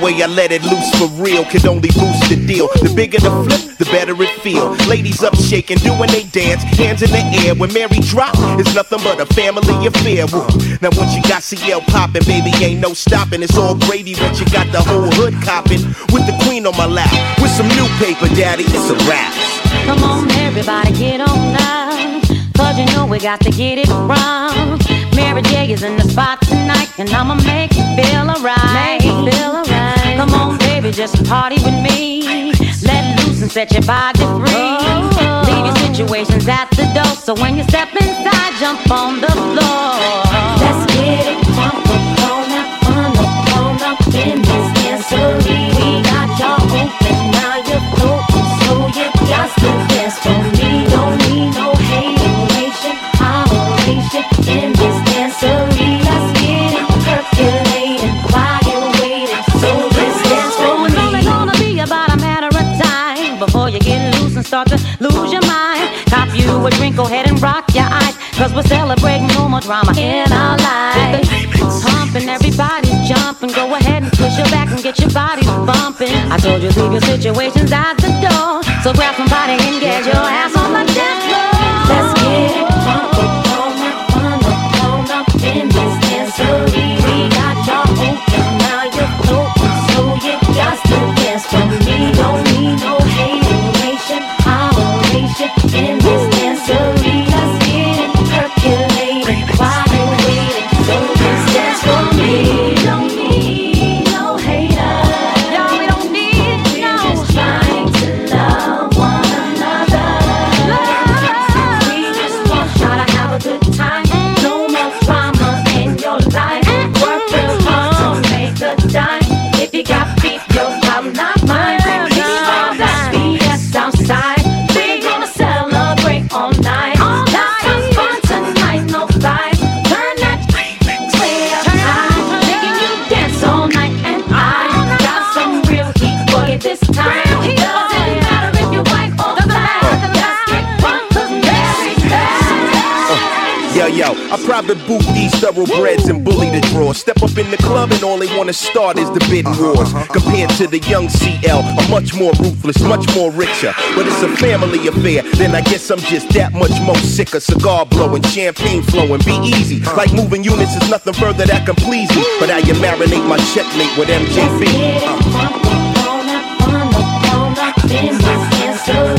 way I let it loose for real could only boost the deal. The bigger the flip, the better it feel. Ladies up shaking, doing they dance, hands in the air. When Mary drop, it's nothing but a family affair. Woo. Now once you got CL poppin', baby, ain't no stopping. It's all Grady once you got the whole hood copping. With the queen on my lap, with some new paper, daddy, it's a wrap. Come on, everybody, get on now, 'cause you know we got to get it wrong. Mary J is in the spot tonight, and I'ma make you feel alright. Come on, baby, just party with me. Let loose and set your body free. Leave your situations at the door, so when you step inside, jump on the floor. Let's get it crunk up in this dancery. We got y'all open, now you're floating, so you got to dance for me. Don't need no hateration, holleration in this dancery. Let's get it percolating while you're waiting, so let's dance for me. It's only gonna be about a matter of time before you get loose and start to lose your mind. Cop you a drink, go ahead and rock your eyes, 'cause we're celebrating no more drama in our lives. Pumping, everybody's jumping. Go ahead and push your back and get your bodies bumping. I told you leave your situations at the door, so grab somebody and get your ass on the dance floor. Let's get it crunk up in this dancery. We got y'all open, now you're floating, so you got to dance for me. Don't need no hateration, holleration in this dancery. Let's get it percolating while you're waiting, so just dance for me. Don't need no haters, no, we don't need no. We're just trying to love one another. We just want y'all to have a good time. No more drama in your life. Work real hard to make a dime. If you got beef, your problem, not mine. Keep all that BS outside. We're gonna celebrate all night. Have some fun tonight, no fight. Turn that way up high, making you dance all night. And I got some real heat for you this time. Doesn't matter if you're white or black. Let's get fun, 'cause Mary's back. Yo, I probably boot these thoroughbreds and bully the draw. Step up in the club and all they wanna start is the bidding wars. Compared to the young CL, I'm much more ruthless, much more richer. But it's a family affair, then I guess I'm just that much more sicker. Cigar blowing, champagne flowing, be easy. Like moving units is nothing further that can please me. But how you marinate my checkmate with MJB. Let's get it crunk up in this dancery.